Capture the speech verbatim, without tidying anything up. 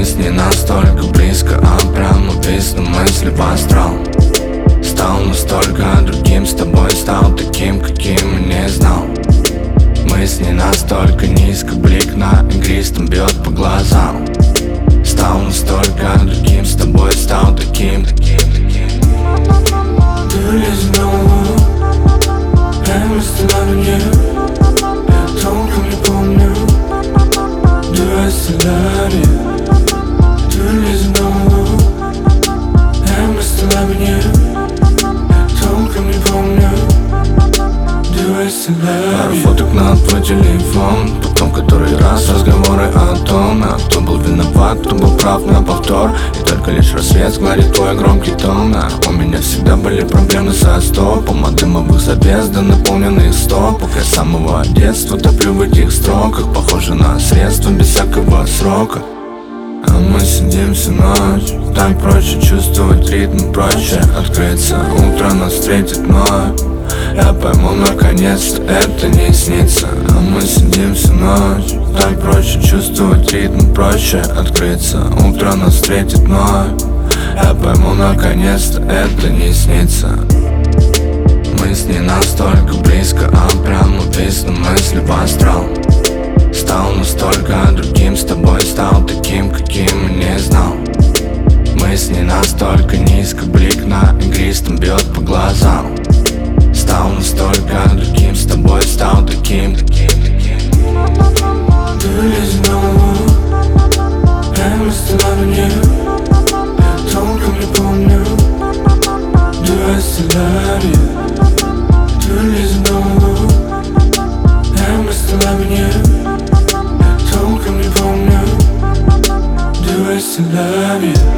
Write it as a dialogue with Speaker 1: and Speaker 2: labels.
Speaker 1: с ней настолько близко, а прямо висну мысли в астрал. Стал настолько другим, с тобой стал таким, каким и не знал. Мы с ней настолько низко, блик на игристом бьет по глазам. Стал настолько другим, с тобой стал таким, таким, таким.
Speaker 2: Do you know? I'm still loving you. Я толком не помню. Do I still love you? Do you know? I'm still loving you. Я толком не помню. Do I still love
Speaker 1: Пару
Speaker 2: you?
Speaker 1: фоток на твой телефон, потом который раз разговоры о том, а кто был виноват, кто был прав на повтор. И только лишь рассвет сгладит твой громкий тон. А у меня всегда были проблемы со стопом, от дымовых завес до наполненных стопок. Я с самого детства топлю в этих строках, похоже на средство без всякого срока. А мы сидим всю ночь, так проще чувствовать ритм, проще открыться. Утро нас встретит вновь, я пойму наконец-то, это не снится. А мы сидим всю ночь, так проще чувствовать ритм, проще открыться. Утро нас встретит вновь, я пойму наконец-то, это не снится. Мы с ней настолько близко, а прямо висну мысли в астрал. Стал настолько другим, с тобой стал таким, каким и не знал. Мы с ней настолько низко, блик на игристом бьет по глазам. Стал настолько другим, с тобой стал таким, таким, таким.
Speaker 2: Do you know? I'm still loving you. Я толком не помню. Do I still love you? Do you know? I'm still loving you. Я толком не помню. Do I still love you?